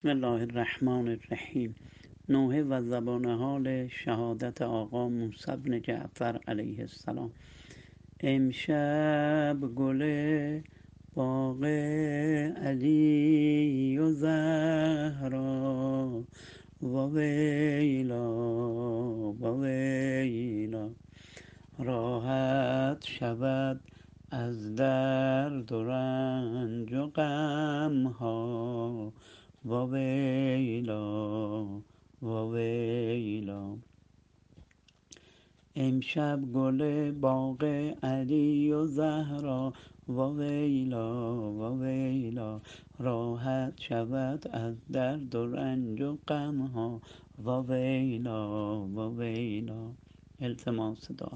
بسم الله الرحمن الرحیم. نوحه و زبان حال شهادت آقا موسی بن جعفر علیه السلام. امشب گل باغ علی و زهرا و ویلا و ویلا، راحت شود از درد و رنج و غم ها و ویلا و ویلا. امشب گل باغ علی و زهرا و ویلا و ویلا، راحت شود از درد و رنج و غم ها و ویلا و ویلا. التماس دعا.